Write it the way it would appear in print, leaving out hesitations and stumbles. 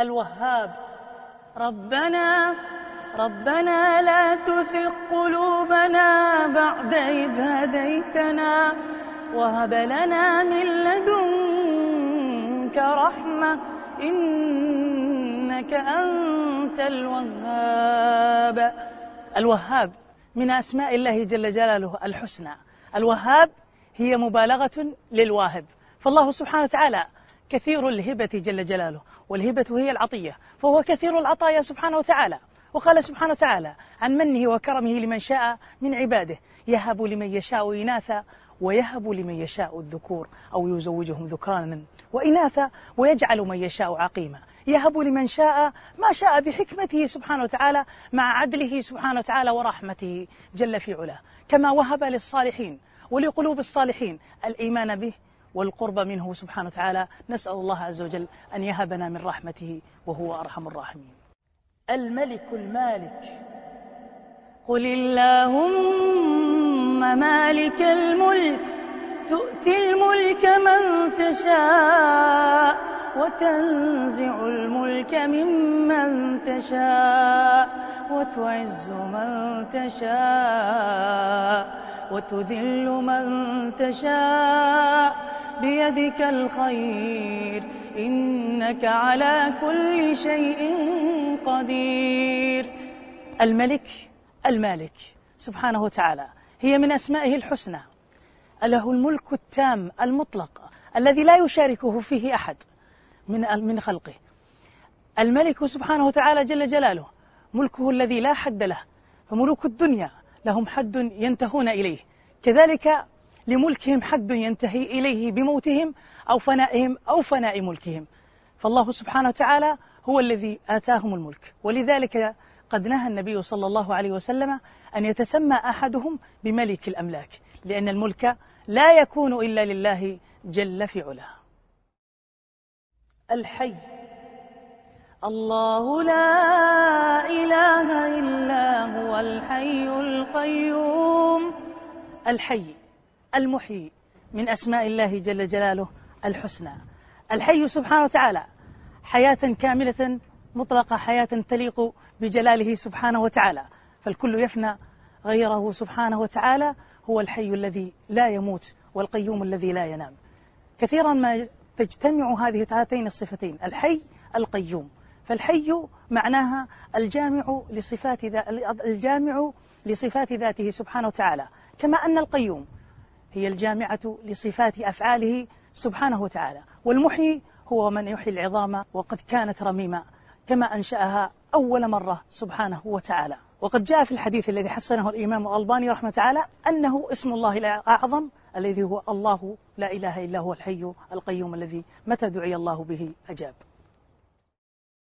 الوهاب. ربنا لا تزغ قلوبنا بعد إذ هديتنا وهب لنا من لدنك رحمة إنك أنت الوهاب. الوهاب من أسماء الله جل جلاله الحسنى. الوهاب هي مبالغة للواهب، فالله سبحانه وتعالى كثير الهبة جل جلاله، والهبة هي العطية، فهو كثير العطايا سبحانه وتعالى. وقال سبحانه وتعالى عن منه وكرمه لمن شاء من عباده يهب لمن يشاء إناثا ويهب لمن يشاء الذكور أو يزوجهم ذكرانا وإناثا ويجعل من يشاء عقيما. يهب لمن شاء ما شاء بحكمته سبحانه وتعالى مع عدله سبحانه وتعالى ورحمته جل في علاه، كما وهب للصالحين ولقلوب الصالحين الإيمان به والقرب منه سبحانه وتعالى. نسأل الله عز وجل أن يهبنا من رحمته وهو أرحم الراحمين. الملك المالك. قل اللهم مالك الملك تؤتي الملك من تشاء وتنزع الملك ممن تشاء وتعز من تشاء وتذل من تشاء بيدك الخير إنك على كل شيء قدير. الملك المالك سبحانه وتعالى هي من أسمائه الحسنى، له الملك التام المطلق الذي لا يشاركه فيه أحد من خلقه. الملك سبحانه وتعالى جل جلاله ملكه الذي لا حد له، فملوك الدنيا لهم حد ينتهون إليه، كذلك لملكهم حد ينتهي إليه بموتهم أو فنائهم أو فناء ملكهم. فالله سبحانه وتعالى هو الذي آتاهم الملك، ولذلك قد نهى النبي صلى الله عليه وسلم أن يتسمى أحدهم بملك الأملاك، لأن الملك لا يكون إلا لله جل في علاه. الحي. الله لا إله إلا هو الحي القيوم. الحي المحيي من أسماء الله جل جلاله الحسنى. الحي سبحانه وتعالى حياة كاملة مطلقة، حياة تليق بجلاله سبحانه وتعالى، فالكل يفنى غيره سبحانه وتعالى. هو الحي الذي لا يموت والقيوم الذي لا ينام. كثيرا ما تجتمع هاتين الصفتين، الحي القيوم، فالحي معناها الجامع لصفات ذاته سبحانه وتعالى، كما أن القيوم هي الجامعة لصفات أفعاله سبحانه وتعالى. والمحيي هو من يحيي العظام وقد كانت رميما كما أنشأها أول مرة سبحانه وتعالى. وقد جاء في الحديث الذي حسنه الإمام الألباني رحمه تعالى أنه اسم الله الأعظم الذي هو الله لا إله إلا هو الحي القيوم الذي متى دعي الله به أجاب.